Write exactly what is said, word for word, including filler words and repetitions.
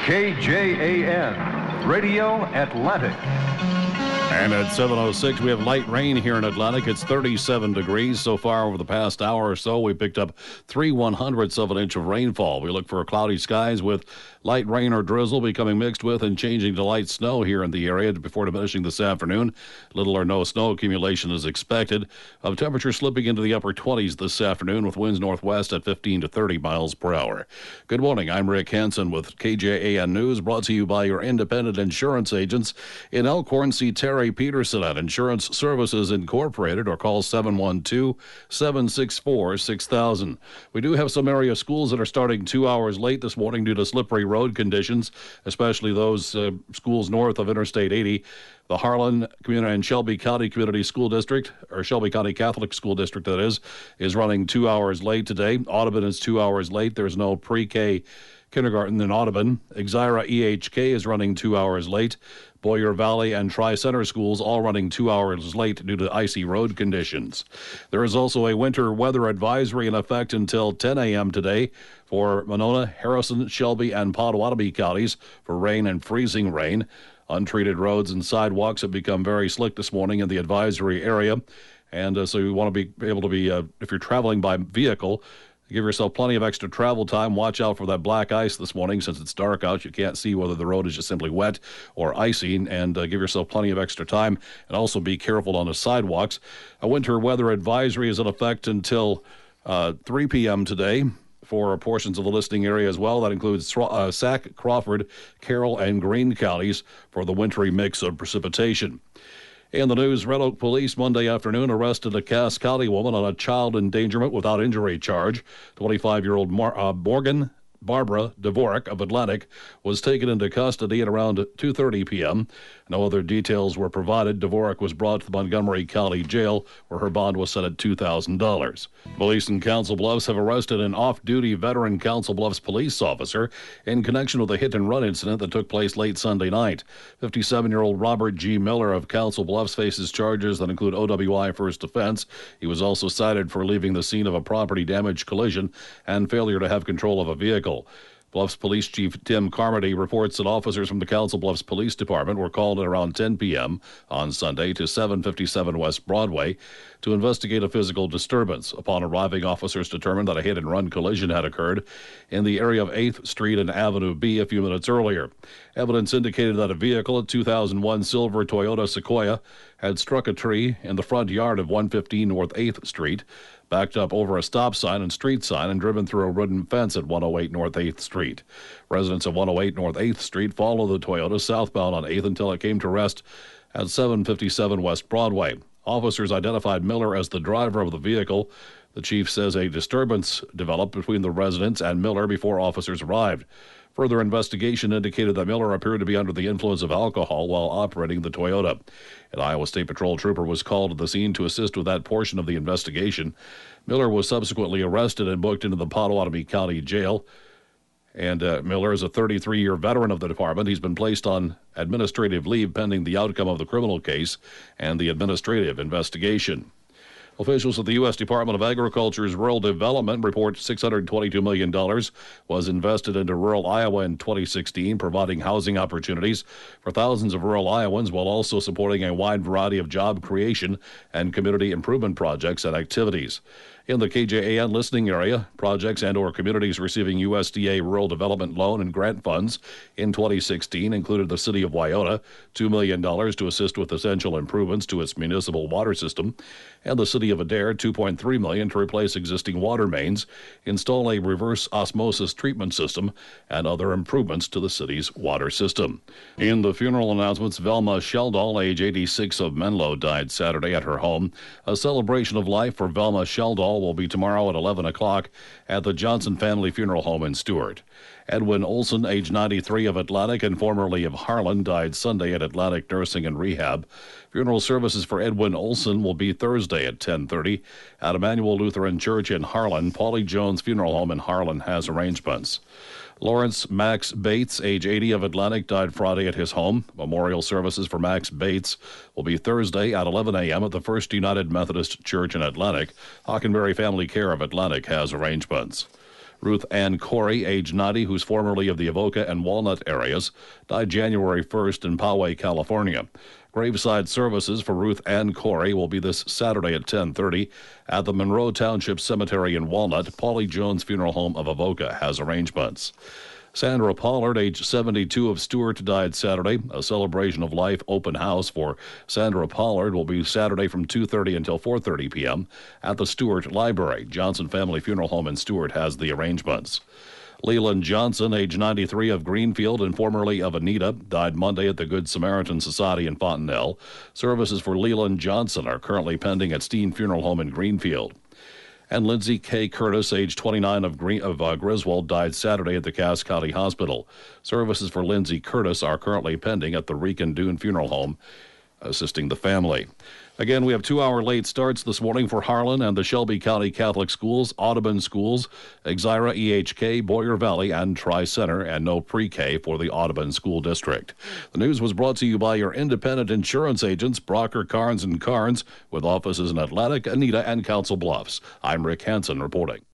K J A N, Radio Atlantic. And at seven oh six, we have light rain here in Atlantic. It's thirty-seven degrees so far over the past hour or so. We picked up three one-hundredths of an inch of rainfall. We look for cloudy skies with light rain or drizzle becoming mixed with and changing to light snow here in the area before diminishing this afternoon. Little or no snow accumulation is expected. Of temperature slipping into the upper twenties this afternoon with winds northwest at fifteen to thirty miles per hour. Good morning. I'm Rick Hansen with K J A N News, brought to you by your independent insurance agents in Elkhorn. See Terry Peterson at Insurance Services Incorporated or call seven one two, seven six four, six thousand. We do have some area schools that are starting two hours late this morning due to slippery road conditions, especially those uh, schools north of Interstate eighty. The Harlan Community and Shelby County Community School District, or Shelby County Catholic School District, that is, is running two hours late today. Audubon is two hours late. There's no pre-K kindergarten in Audubon. Exira E H K is running two hours late. Boyer Valley and Tri-Center schools all running two hours late due to icy road conditions. There is also a winter weather advisory in effect until ten a.m. today for Monona, Harrison, Shelby, and Potawatomi counties for rain and freezing rain. Untreated roads and sidewalks have become very slick this morning in the advisory area. And uh, so you want to be able to be, uh, if you're traveling by vehicle, give yourself plenty of extra travel time. Watch out for that black ice this morning. Since it's dark out, you can't see whether the road is just simply wet or icy, and uh, give yourself plenty of extra time. And also be careful on the sidewalks. A winter weather advisory is in effect until uh, three p.m. today for portions of the listening area as well. That includes uh, Sac, Crawford, Carroll, and Greene counties for the wintry mix of precipitation. In the news, Red Oak Police Monday afternoon arrested a Cass County woman on a child endangerment without injury charge. twenty-five-year-old Mar- uh, Morgan Barbara Dvorak of Atlantic was taken into custody at around two thirty p.m. No other details were provided. Dvorak was brought to the Montgomery County Jail, where her bond was set at two thousand dollars. Police in Council Bluffs have arrested an off-duty veteran Council Bluffs police officer in connection with a hit-and-run incident that took place late Sunday night. fifty-seven-year-old Robert G. Miller of Council Bluffs faces charges that include O W I first offense. He was also cited for leaving the scene of a property damage collision and failure to have control of a vehicle. Bluffs Police Chief Tim Carmody reports that officers from the Council Bluffs Police Department were called at around ten p.m. on Sunday to seven fifty-seven West Broadway to investigate a physical disturbance. Upon arriving, officers determined that a hit-and-run collision had occurred in the area of eighth Street and Avenue B a few minutes earlier. Evidence indicated that a vehicle, a two thousand one silver Toyota Sequoia, had struck a tree in the front yard of one fifteen North eighth Street, backed up over a stop sign and street sign, and driven through a wooden fence at one oh eight North eighth Street. Residents of one oh eight North eighth Street followed the Toyota southbound on eighth until it came to rest at seven fifty-seven West Broadway. Officers identified Miller as the driver of the vehicle. The chief says a disturbance developed between the residents and Miller before officers arrived. Further investigation indicated that Miller appeared to be under the influence of alcohol while operating the Toyota. An Iowa State Patrol trooper was called to the scene to assist with that portion of the investigation. Miller was subsequently arrested and booked into the Potawatomi County Jail. And uh, Miller is a thirty-three-year veteran of the department. He's been placed on administrative leave pending the outcome of the criminal case and the administrative investigation. Officials at the U S Department of Agriculture's Rural Development report six hundred twenty-two million dollars was invested into rural Iowa in twenty sixteen, providing housing opportunities for thousands of rural Iowans while also supporting a wide variety of job creation and community improvement projects and activities. In the K J A N listening area, projects and or communities receiving U S D A rural development loan and grant funds in twenty sixteen included the city of Wyoda, two million dollars to assist with essential improvements to its municipal water system, and the city of Adair, two point three million dollars to replace existing water mains, install a reverse osmosis treatment system, and other improvements to the city's water system. In the funeral announcements, Velma Sheldall, age eighty-six, of Menlo, died Saturday at her home. A celebration of life for Velma Sheldall will be tomorrow at eleven o'clock at the Johnson Family Funeral Home in Stuart. Edwin Olson, age ninety-three, of Atlantic and formerly of Harlan, died Sunday at Atlantic Nursing and Rehab. Funeral services for Edwin Olson will be Thursday at ten thirty at Emmanuel Lutheran Church in Harlan. Paulie Jones Funeral Home in Harlan has arrangements. Lawrence Max Bates, age eighty, of Atlantic, died Friday at his home. Memorial services for Max Bates will be Thursday at eleven a.m. at the First United Methodist Church in Atlantic. Hockenberry Family Care of Atlantic has arrangements. Ruth Ann Corey, age ninety, who's formerly of the Avoca and Walnut areas, died January first in Poway, California. Graveside services for Ruth Ann Corey will be this Saturday at ten thirty at the Monroe Township Cemetery in Walnut. Paulie Jones Funeral Home of Avoca has arrangements. Sandra Pollard, age seventy-two, of Stewart, died Saturday. A celebration of life open house for Sandra Pollard will be Saturday from two thirty until four thirty p.m. at the Stewart Library. Johnson Family Funeral Home in Stewart has the arrangements. Leland Johnson, age ninety-three, of Greenfield and formerly of Anita, died Monday at the Good Samaritan Society in Fontenelle. Services for Leland Johnson are currently pending at Steen Funeral Home in Greenfield. And Lindsay K. Curtis, age twenty-nine, of, Green, of uh, Griswold, died Saturday at the Cass County Hospital. Services for Lindsay Curtis are currently pending at the Rican Dune Funeral Home, assisting the family. Again, we have two-hour late starts this morning for Harlan and the Shelby County Catholic Schools, Audubon Schools, Exira E H K, Boyer Valley, and Tri-Center, and no pre-K for the Audubon School District. The news was brought to you by your independent insurance agents, Brocker, Carnes and Carnes, with offices in Atlantic, Anita, and Council Bluffs. I'm Rick Hansen reporting.